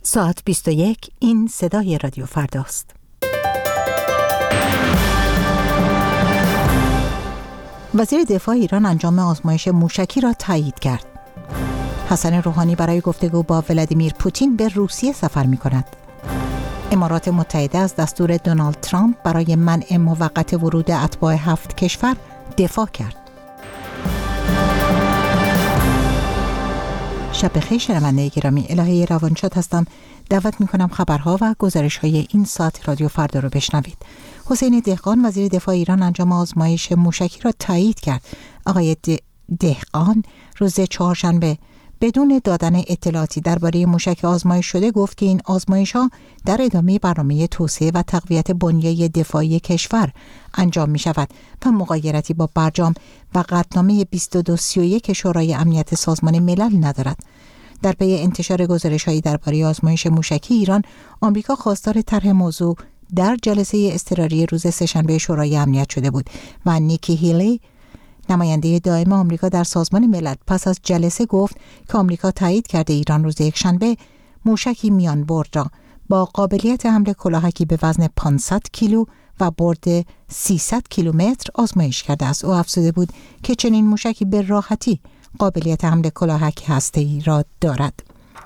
ساعت 21 این صدای رادیو فرداست. وزیر دفاع ایران انجام آزمایش موشکی را تایید کرد. حسن روحانی برای گفتگو با ولادیمیر پوتین به روسیه سفر می‌کند. امارات متحده از دستور دونالد ترامپ برای منع موقت ورود اتباع 7 کشور دفاع کرد. شب بخیر شنونده گرامی، الهه روانشاد هستم. دعوت می‌کنم خبرها و گزارش‌های این ساعت رادیو فردا رو بشنوید. حسین دهقان وزیر دفاع ایران انجام آزمایش موشکی را تایید کرد. آقای دهقان روز چهارشنبه بدون دادن اطلاعاتی درباره موشک آزمایش شده گفت که این آزمایش‌ها در ادامه برنامه توسعه و تقویت بنیه دفاعی کشور انجام می‌شود و مغایرتی با برجام و قطعنامه 2231 شورای امنیت سازمان ملل ندارد. در پی انتشار گزارش‌هایی درباره آزمایش موشکی ایران، آمریکا خواستار طرح موضوع در جلسه اضطراری روز سه‌شنبه شورای امنیت شده بود و نیکی هیلی نماینده دائم آمریکا در سازمان ملل پس از جلسه گفت که آمریکا تایید کرده ایران روز یکشنبه موشکی میان برد را با قابلیت حمل کلاهکی به وزن 500 کیلو و برد 300 کیلومتر آزمایش کرده است. او افزوده بود که چنین موشکی به راحتی قابلیت حمل کلاهک هسته‌ای را دارد.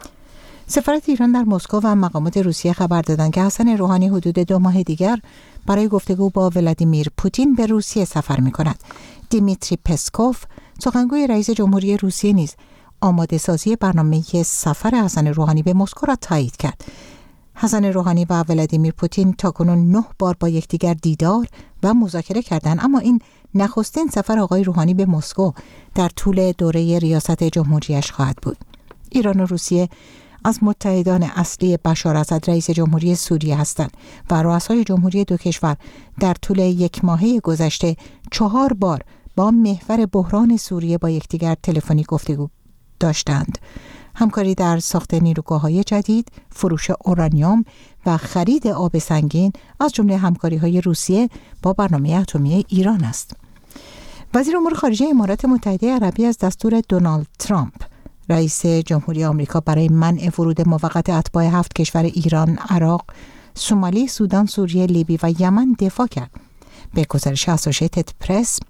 سفارت ایران در مسکو و مقامات روسیه خبر دادند که حسن روحانی حدود 2 ماه دیگر برای گفتگو با ولادیمیر پوتین به روسیه سفر می‌کند. دیمیتری پسکوف سخنگوی رئیس جمهوری روسیه نیز آماده سازی برنامه سفر حسن روحانی به مسکو را تایید کرد. حسن روحانی و ولادیمیر پوتین تاکنون 9 بار با یکدیگر دیدار و مذاکره کردند، اما این نخستین سفر آقای روحانی به مسکو در طول دوره ریاست جمهوریش خواهد بود. ایران و روسیه از متحدان اصلی بشار اسد رئیس جمهوری سوریه هستند و رؤسای جمهوری دو کشور در طول 1 ماهه گذشته 4 بار با محور بحران سوریه با یکدیگر تلفنی گفتگو داشتند. همکاری در ساخت نیروگاه‌های جدید، فروش اورانیوم و خرید آب سنگین از جمله همکاری‌های روسیه با برنامه اتمی ایران است. وزیر امور خارجه امارات متحده عربی از دستور دونالد ترامپ رئیس جمهوری آمریکا برای منع ورود موقت اتباع 7 کشور ایران، عراق، سومالی، سودان، سوریه، لیبی و یمن دفاع کرد. به گزارش اسوشیتد پرس،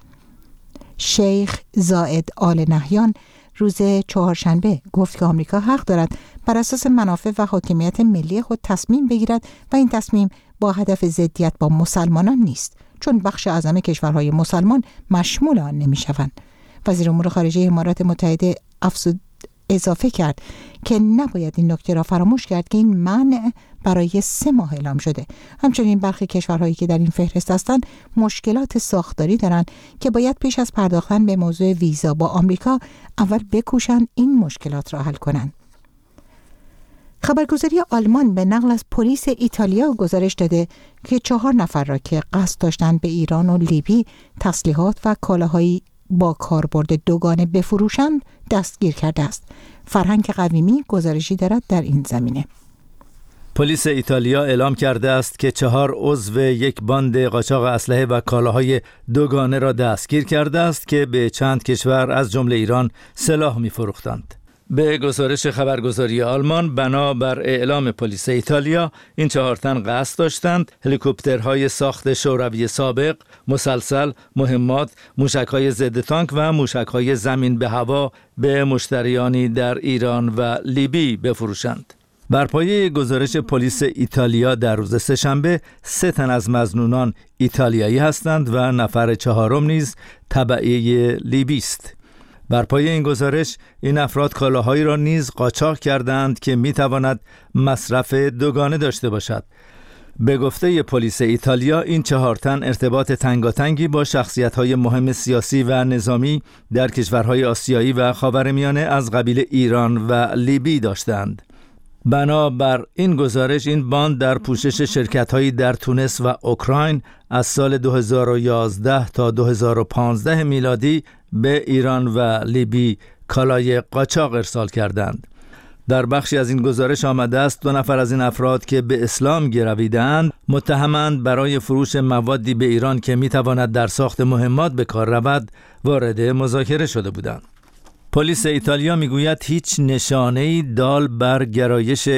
شیخ زاید آل نهیان روز چهارشنبه گفت که آمریکا حق دارد بر اساس منافع و حاکمیت ملی خود تصمیم بگیرد و این تصمیم با هدف ضدیت با مسلمانان نیست، چون بخش اعظم کشورهای مسلمان مشمول آن نمی‌شوند. وزیر امور خارجه امارات متحده اضافه کرد که نباید این نکته را فراموش کرد که این منع برای 3 ماه اعلام شده. همچنین برخی کشورهایی که در این فهرست هستند مشکلات ساختاری دارند که باید پیش از پرداختن به موضوع ویزا با آمریکا اول بکوشند این مشکلات را حل کنند. خبرگزاری آلمان به نقل از پلیس ایتالیا گزارش داده که 4 نفر را که قصد داشتند به ایران و لیبی تسلیحات و کالاهایی با کاربرد دوگانه بفروشند دستگیر کرده است. فرهنگ قویمی گزارشی دارد در این زمینه. پلیس ایتالیا اعلام کرده است که 4 عضو یک باند قاچاق اسلحه و کالاهای دوگانه را دستگیر کرده است که به چند کشور از جمله ایران سلاح می‌فروختند. به گزارش خبرگزاری آلمان، بنابر اعلام پلیس ایتالیا، این 4 تن قصد داشتند هلیکوپترهای ساخت شوروی سابق، مسلسل، مهمات، موشک‌های ضد تانک و موشک‌های زمین به هوا به مشتریانی در ایران و لیبی بفروشند. بر پایه گزارش پلیس ایتالیا در روز سه‌شنبه 3 تن از مظنونان ایتالیایی هستند و نفر 4م نیز تبعیه لیبی است. بر پایه این گزارش این افراد کالاهایی را نیز قاچاق کردند که میتواند مصرف دوگانه داشته باشد. به گفته پلیس ایتالیا این 4 تن ارتباط تنگاتنگی با شخصیت‌های مهم سیاسی و نظامی در کشورهای آسیایی و خاورمیانه از قبیل ایران و لیبی داشتند. بنابر این گزارش این باند در پوشش شرکت‌هایی در تونس و اوکراین از سال 2011 تا 2015 میلادی به ایران و لیبی کالای قاچاق ارسال کردند. در بخشی از این گزارش آمده است 2 نفر از این افراد که به اسلام گرویدند متهمند برای فروش موادی به ایران که میتواند در ساخت مهمات به کار رود وارد مذاکره شده بودند. پلیس ایتالیا میگوید هیچ نشانه‌ای دال بر گرایش